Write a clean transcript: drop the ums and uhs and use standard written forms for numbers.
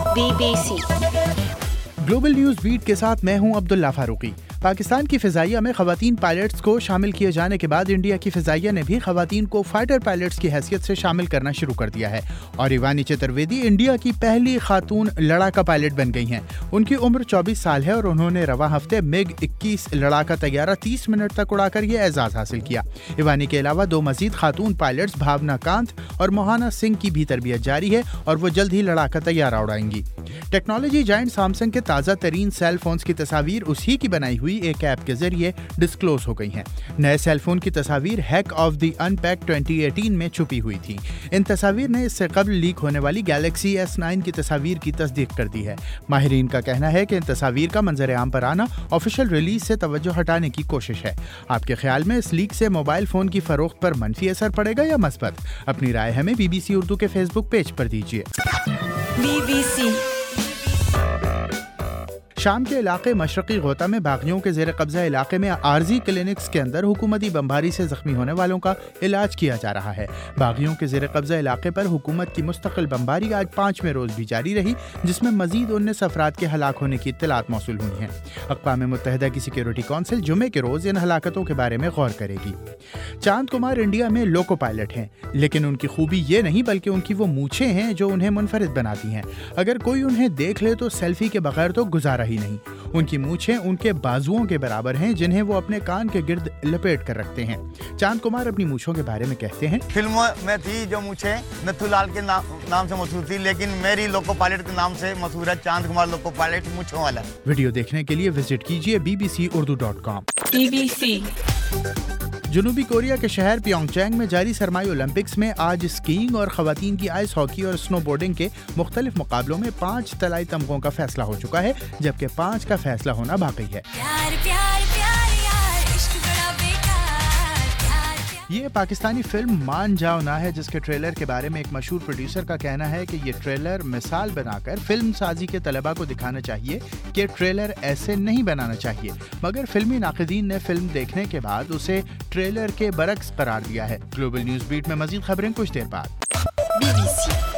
BBC global news beat के साथ मैं हूं अब्दुल्ला फारूकी। पाकिस्तान की फ़िज़ाइया में ख़वातीन पायलट्स को शामिल किए जाने के बाद इंडिया की फ़िज़ाइया ने भी ख़वातीन को फाइटर पायलट्स की हैसियत से शामिल करना शुरू कर दिया है और इवानी चतुर्वेदी इंडिया की पहली खातून लड़ाका पायलट बन गई हैं। उनकी उम्र 24 साल है और उन्होंने रवा हफ्ते MiG-21 लड़ाका तैयारा 30 मिनट तक उड़ाकर ये एजाज़ हासिल किया। इवानी के अलावा 2 मज़ीद खातून पायलट्स भावना कांत और मोहाना सिंह की भी तरबियत जारी है और वो जल्द ही लड़ाका तैयारा उड़ाएंगी। टेक्नोलॉजी जायंट सैमसंग के ताज़ा तरीन सेल फोन्स की तस्वीर उसी की बनाई हुई एक ऐप के जरिए डिस्क्लोज हो गई हैं। नए सेल फोन की तस्वीर हैक ऑफ द अनपैक्ड 2018 में छुपी हुई थी। इन तस्वीर ने इससे कबल लीक होने वाली गैलेक्सी S9 की तस्वीर की तस्दीक कर दी है। माहिरीन का कहना है कि इन तस्वीर का मंजर आम पर आना ऑफिशियल रिलीज से तवज्जो हटाने की कोशिश है। आपके ख्याल में इस लीक से मोबाइल फोन की फरोख्त पर मनफी असर पड़ेगा या मस्बत? अपनी राय हमें BBC उर्दू के फेसबुक पेज पर दीजिए। BBC शाम के इलाके मशरकी गोता में बागियों के ज़ेर कब्ज़ा इलाके में आर्जी क्लिनिक्स के अंदर हुकूमती बमबारी से ज़ख्मी होने वालों का इलाज किया जा रहा है। बागियों के ज़ेर कब्ज़ा इलाके पर हुकूमत की मुस्तकिल बमबारी आज 5वें रोज़ भी जारी रही, जिसमें मज़ीद 19 अफराद के हलाक होने की इत्तलात मौसूल हुई हैं। अक़वाम मुत्तहिदा की सिक्योरिटी काउंसिल जुमे के रोज़ इन हलाकतों के बारे में गौर करेगी। चांद कुमार इंडिया में लोको पायलट हैं, लेकिन उनकी खूबी ये नहीं बल्कि उनकी वो मूछें हैं जो उन्हें मुनफरिद बनाती हैं। अगर कोई उन्हें देख ले तो सेल्फी के बगैर तो गुजारा ही नहीं। उनकी मूछें उनके बाजुओं के बराबर हैं, जिन्हें वो अपने कान के गिर्द लपेट कर रखते हैं। चांद कुमार अपनी मूछों के बारे में कहते हैं, फिल्म में थी जो मूछें नथु लाल के नाम से मशहूर थी, लेकिन मेरी लोको पायलट के नाम से मशहूर है। चांद कुमार लोको पायलट मूछों वाला। वीडियो देखने के लिए विजिट कीजिए bbcurdu.com। BBC जनूबी कोरिया के शहर प्योंगचैंग में जारी सरमाई ओलंपिक्स में आज स्कीइंग और खवातीन की आइस हॉकी और स्नोबोर्डिंग के मुख्तलिफ मुकाबलों में 5 तलाई तमगों का फैसला हो चुका है, जबकि 5 का फैसला होना बाकी है। प्यार प्यार प्यार यार इश्क बड़ा बेकार प्यार ये पाकिस्तानी फिल्म मान जाओ ना है, जिसके ट्रेलर के बारे में एक मशहूर प्रोड्यूसर का कहना है कि ये ट्रेलर मिसाल बनाकर फिल्म साजी के तलबा को दिखाना चाहिए कि ट्रेलर ऐसे नहीं बनाना चाहिए, मगर फिल्मी नाक़िदीन ने फिल्म देखने के बाद उसे ट्रेलर के बरक्स करार दिया है। ग्लोबल न्यूज़ बीट में मज़ीद खबरें कुछ देर बाद। BBC